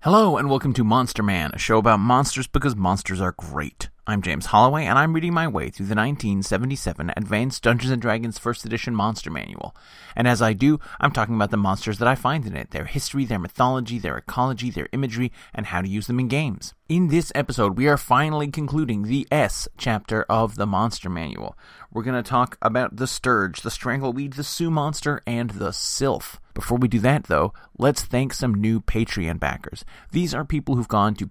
Hello and welcome to Monster Man, a show about monsters because monsters are great. I'm James Holloway and I'm reading my way through the 1977 Advanced Dungeons & Dragons 1st Edition Monster Manual. And as I do, I'm talking about the monsters that I find in it, their history, their mythology, their ecology, their imagery, and how to use them in games. In this episode, we are finally concluding the S chapter of the Monster Manual. We're going to talk about the Sturge, the Strangleweed, the Sioux Monster, and the Sylph. Before we do that, though, let's thank some new Patreon backers. These are people who've gone to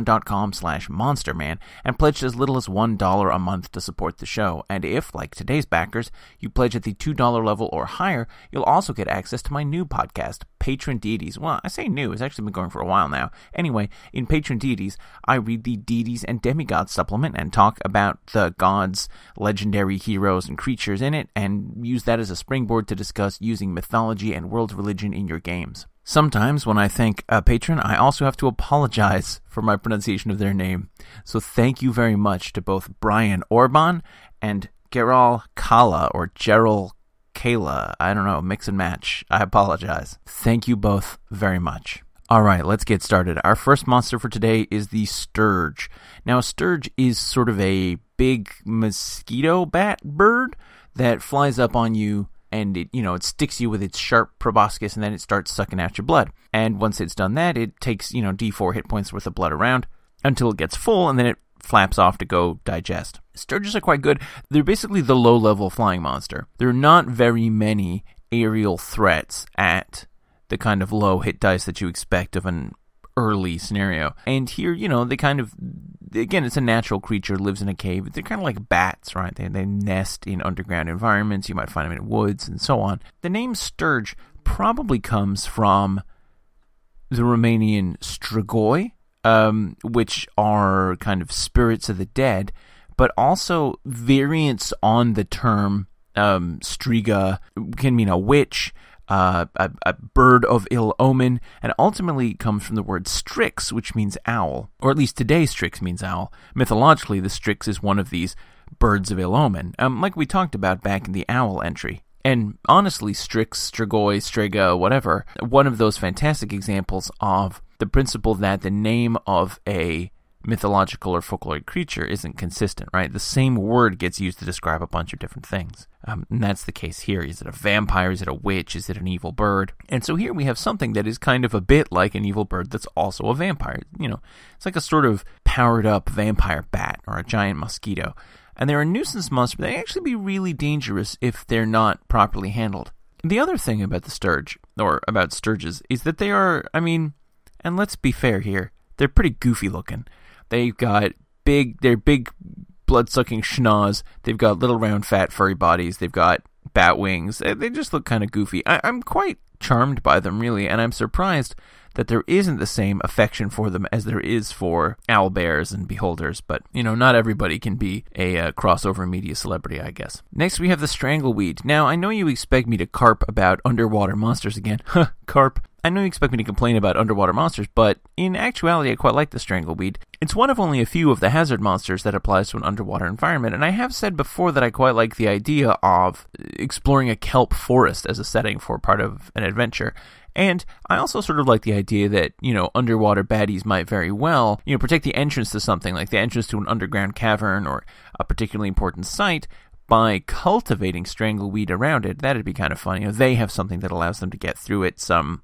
patreon.com/monsterman and pledged as little as $1 a month to support the show. And if, like today's backers, you pledge at the $2 level or higher, you'll also get access to my new podcast, Patron Deities. Well, I say new, it's actually been going for a while now. Anyway, in Patron Deities, I read the Deities and Demigods supplement and talk about the gods, legendary heroes, and creatures in it, and use that as a springboard to discuss using mythology and world religion in your games. Sometimes when I thank a patron, I also have to apologize for my pronunciation of their name. So thank you very much to both Brian Orban and Geral Kala, or Gerald Kayla. I don't know, mix and match. I apologize. Thank you both very much. Alright, let's get started. Our first monster for today is the Sturge. Now, a Sturge is sort of a big mosquito bat bird that flies up on you and it sticks you with its sharp proboscis, and then it starts sucking out your blood. And once it's done that, it takes, D4 hit points worth of blood around until it gets full, and then it flaps off to go digest. Sturges are quite good. They're basically the low-level flying monster. There are not very many aerial threats at the kind of low hit dice that you expect of an early scenario. And here, they kind of, again, it's a natural creature, lives in a cave. They're kind of like bats, right? They nest in underground environments. You might find them in woods and so on. The name Sturge probably comes from the Romanian strigoi, which are kind of spirits of the dead, but also variants on the term striga can mean a witch, a bird of ill omen, and ultimately comes from the word strix, which means owl. Or at least today strix means owl. Mythologically, the strix is one of these birds of ill omen, like we talked about back in the owl entry. And honestly, strix, strigoi, striga, whatever, one of those fantastic examples of the principle that the name of a mythological or folkloric creature isn't consistent, right? The same word gets used to describe a bunch of different things. And that's the case here. Is it a vampire? Is it a witch? Is it an evil bird? And so here we have something that is kind of a bit like an evil bird that's also a vampire. It's like a sort of powered up vampire bat or a giant mosquito. And they're a nuisance monster, but they actually be really dangerous if they're not properly handled. The other thing about the Sturge, or about Sturges, is that they are, and let's be fair here, they're pretty goofy looking. They've got big blood-sucking schnoz. They've got little round fat furry bodies. They've got bat wings. They just look kind of goofy. I'm quite charmed by them, really, and I'm surprised that there isn't the same affection for them as there is for owlbears and beholders, but, not everybody can be a crossover media celebrity, I guess. Next, we have the Strangleweed. Now, I know you expect me to carp about underwater monsters again. Carp. I know you expect me to complain about underwater monsters, but in actuality, I quite like the Strangleweed. It's one of only a few of the hazard monsters that applies to an underwater environment, and I have said before that I quite like the idea of exploring a kelp forest as a setting for part of an adventure. And I also sort of like the idea that, underwater baddies might very well, protect the entrance to something, like the entrance to an underground cavern or a particularly important site, by cultivating Strangleweed around it. That'd be kind of fun. They have something that allows them to get through it, some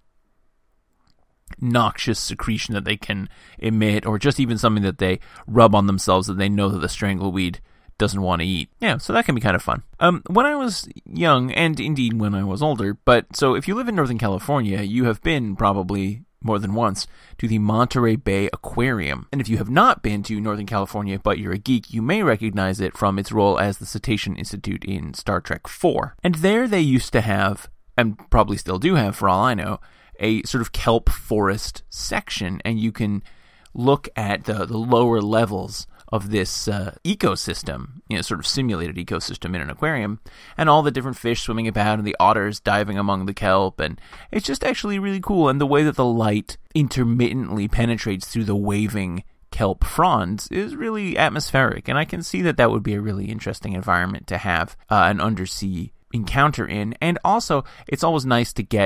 noxious secretion that they can emit, or just even something that they rub on themselves that they know that the Strangleweed doesn't want to eat. Yeah, so that can be kind of fun. When I was young, and indeed when I was older, so if you live in Northern California, you have been probably more than once to the Monterey Bay Aquarium. And if you have not been to Northern California, but you're a geek, you may recognize it from its role as the Cetacean Institute in Star Trek IV. And there they used to have, and probably still do have for all I know, a sort of kelp forest section, and you can look at the lower levels of this ecosystem, sort of simulated ecosystem in an aquarium, and all the different fish swimming about and the otters diving among the kelp, and it's just actually really cool. And the way that the light intermittently penetrates through the waving kelp fronds is really atmospheric, and I can see that would be a really interesting environment to have an undersea encounter in. And also, it's always nice to get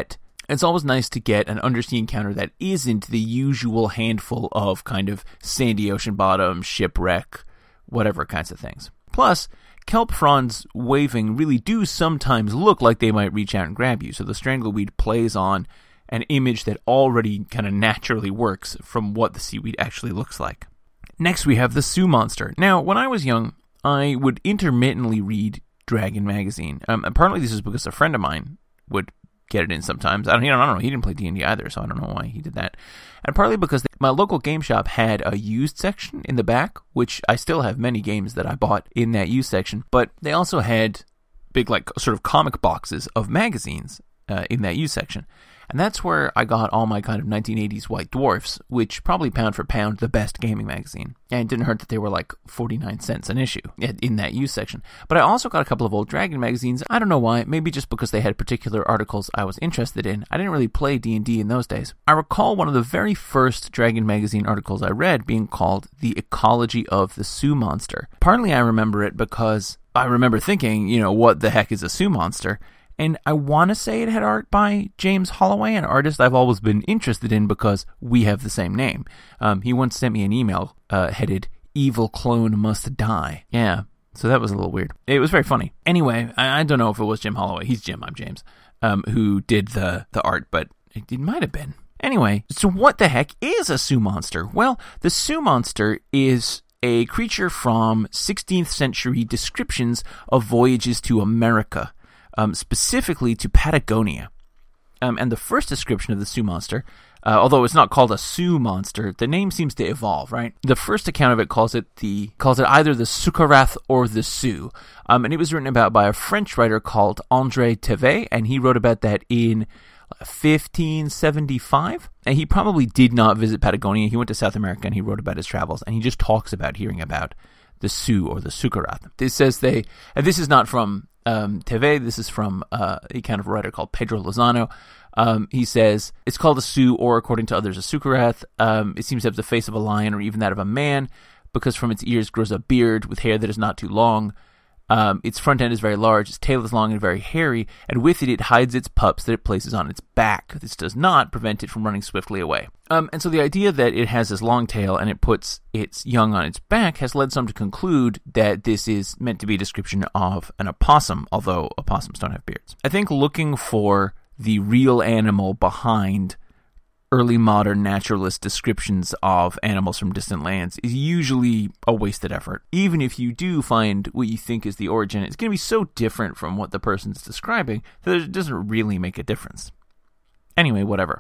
It's always nice to get an undersea encounter that isn't the usual handful of kind of sandy ocean bottom, shipwreck, whatever kinds of things. Plus, kelp fronds waving really do sometimes look like they might reach out and grab you, so the strangleweed plays on an image that already kind of naturally works from what the seaweed actually looks like. Next, we have the Sioux monster. Now, when I was young, I would intermittently read Dragon magazine. And partly this is because a friend of mine would get it in sometimes. I don't know. He didn't play D&D either, so I don't know why he did that. And partly because my local game shop had a used section in the back, which I still have many games that I bought in that used section. But they also had big, like, sort of comic boxes of magazines in that used section. And that's where I got all my kind of 1980s White Dwarfs, which probably pound for pound the best gaming magazine. And it didn't hurt that they were like 49 cents an issue in that used section. But I also got a couple of old Dragon magazines. I don't know why, maybe just because they had particular articles I was interested in. I didn't really play D&D in those days. I recall one of the very first Dragon magazine articles I read being called The Ecology of the Sioux Monster. Partly I remember it because I remember thinking, what the heck is a Sioux monster? And I want to say it had art by James Holloway, an artist I've always been interested in because we have the same name. He once sent me an email headed, "Evil Clone Must Die." Yeah, so that was a little weird. It was very funny. Anyway, I don't know if it was Jim Holloway. He's Jim, I'm James, who did the art, but it might have been. Anyway, so what the heck is a Sioux monster? Well, the Sioux monster is a creature from 16th century descriptions of voyages to America. Specifically to Patagonia. And the first description of the Sioux monster, although it's not called a Sioux monster, the name seems to evolve, right? The first account of it calls it either the Sukarath or the Sioux. And it was written about by a French writer called André Thevet, and he wrote about that in 1575. And he probably did not visit Patagonia. He went to South America and he wrote about his travels, and he just talks about hearing about the Sioux or the Sukarath. This says and this is not from Thevet, this is from a kind of writer called Pedro Lozano. He says, it's called a Sioux, or according to others, a Sukarath. It seems to have the face of a lion or even that of a man, because from its ears grows a beard with hair that is not too long. Its front end is very large, its tail is long and very hairy, and with it hides its pups that it places on its back. This does not prevent it from running swiftly away. And so the idea that it has this long tail and it puts its young on its back has led some to conclude that this is meant to be a description of an opossum, although opossums don't have beards. I think looking for the real animal behind early modern naturalist descriptions of animals from distant lands is usually a wasted effort. Even if you do find what you think is the origin, it's going to be so different from what the person's describing that it doesn't really make a difference. Anyway, whatever.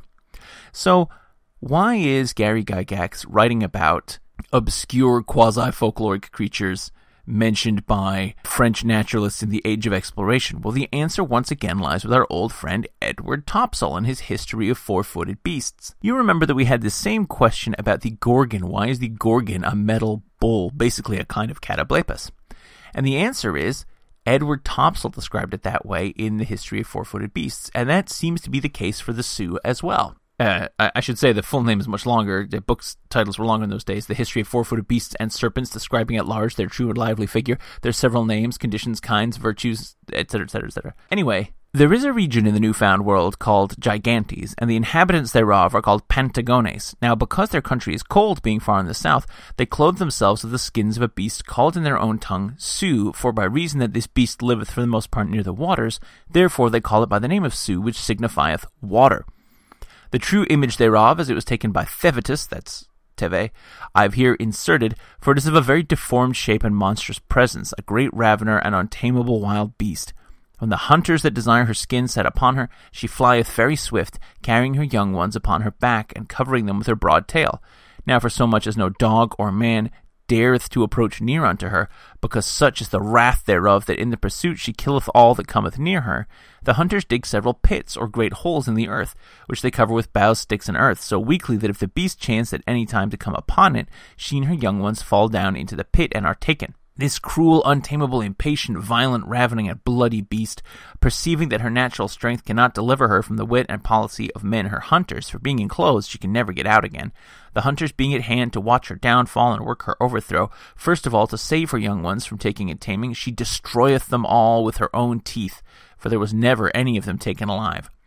So, why is Gary Gygax writing about obscure quasi-folkloric creatures mentioned by French naturalists in the Age of Exploration? Well, the answer once again lies with our old friend Edward Topsell and his history of four-footed beasts. You remember that we had the same question about the Gorgon. Why is the Gorgon a metal bull, basically a kind of Catoblepus? And the answer is, Edward Topsell described it that way in the history of four-footed beasts, and that seems to be the case for the Sioux as well. I should say the full name is much longer. The book's titles were longer in those days. The History of Four-Footed Beasts and Serpents, describing at large their true and lively figure. There's several names, conditions, kinds, virtues, etc., etc., etc. Anyway, there is a region in the Newfound World called Gigantes, and the inhabitants thereof are called Pantagones. Now, because their country is cold, being far in the south, they clothe themselves with the skins of a beast called in their own tongue Sioux, for by reason that this beast liveth for the most part near the waters, therefore they call it by the name of Sioux, which signifieth water. The true image thereof, as it was taken by Thevetus, that's Thevet, I've here inserted, for it is of a very deformed shape and monstrous presence, a great ravener and untamable wild beast. When the hunters that desire her skin set upon her, she flieth very swift, carrying her young ones upon her back, and covering them with her broad tail. Now for so much as no dog or man dareth to approach near unto her, because such is the wrath thereof, that in the pursuit she killeth all that cometh near her, the hunters dig several pits or great holes in the earth, which they cover with boughs, sticks, and earth, so weakly that if the beast chance at any time to come upon it, she and her young ones fall down into the pit and are taken. This cruel, untamable, impatient, violent, ravening, and bloody beast, perceiving that her natural strength cannot deliver her from the wit and policy of men her hunters, for being enclosed she can never get out again, the hunters being at hand to watch her downfall and work her overthrow, first of all to save her young ones from taking and taming, she destroyeth them all with her own teeth, for there was never any of them taken alive.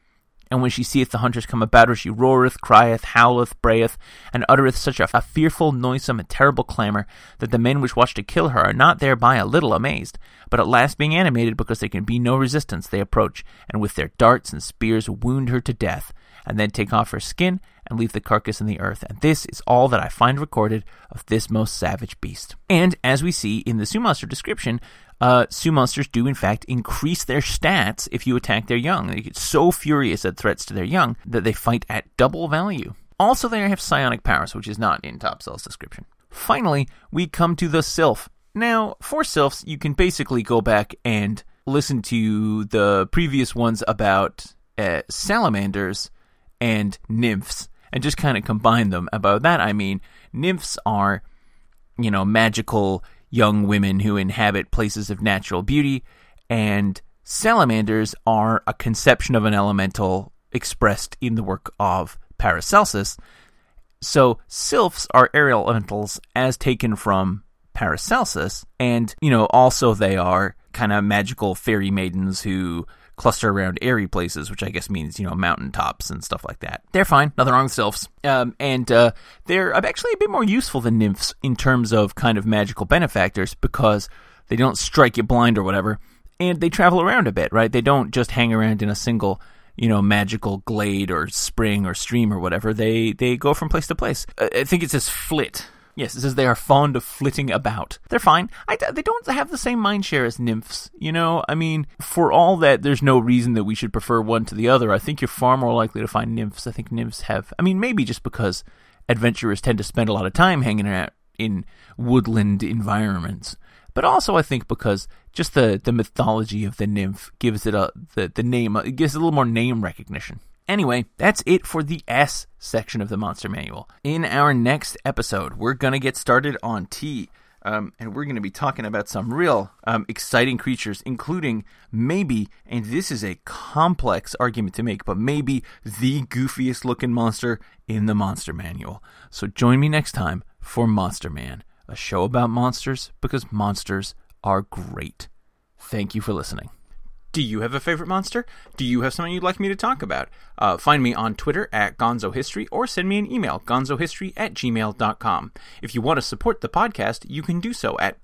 And when she seeth the hunters come about her, she roareth, crieth, howleth, brayeth, and uttereth such a fearful, noisome, and terrible clamour, that the men which watch to kill her are not thereby a little amazed, but at last being animated, because there can be no resistance, they approach, and with their darts and spears wound her to death, and then take off her skin, and leave the carcass in the earth. And this is all that I find recorded of this most savage beast. And as we see in the Sioux monster description, Sioux monsters do in fact increase their stats if you attack their young. They get so furious at threats to their young that they fight at double value. Also, they have psionic powers, which is not in Topsail's description. Finally, we come to the Sylph. Now, for Sylphs, you can basically go back and listen to the previous ones about salamanders and nymphs, and just kind of combine them. About that, I mean, nymphs are, magical young women who inhabit places of natural beauty, and salamanders are a conception of an elemental expressed in the work of Paracelsus. So sylphs are aerial elementals as taken from Paracelsus, and, also they are kind of magical fairy maidens who cluster around airy places, which I guess means, mountaintops and stuff like that. They're fine. Nothing wrong with sylphs. And they're actually a bit more useful than nymphs in terms of kind of magical benefactors, because they don't strike you blind or whatever, and they travel around a bit, right? They don't just hang around in a single, magical glade or spring or stream or whatever. They go from place to place. I think it says flit. Yes, it says they are fond of flitting about. They're fine. They don't have the same mind share as nymphs, I mean, for all that there's no reason that we should prefer one to the other, I think you're far more likely to find nymphs. I think nymphs have, maybe just because adventurers tend to spend a lot of time hanging out in woodland environments, but also I think because just the mythology of the nymph gives it the name, it gives it a little more name recognition. Anyway, that's it for the S section of the Monster Manual. In our next episode, we're going to get started on T, and we're going to be talking about some real exciting creatures, including maybe, and this is a complex argument to make, but maybe the goofiest looking monster in the Monster Manual. So join me next time for Monster Man, a show about monsters because monsters are great. Thank you for listening. Do you have a favorite monster? Do you have something you'd like me to talk about? Find me on Twitter at GonzoHistory or send me an email, gonzohistory@gmail.com. If you want to support the podcast, you can do so at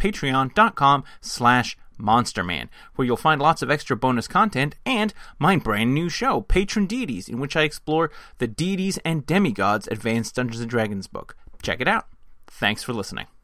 patreon.com/monsterman, where you'll find lots of extra bonus content and my brand new show, Patron Deities, in which I explore the deities and demigods Advanced Dungeons & Dragons book. Check it out. Thanks for listening.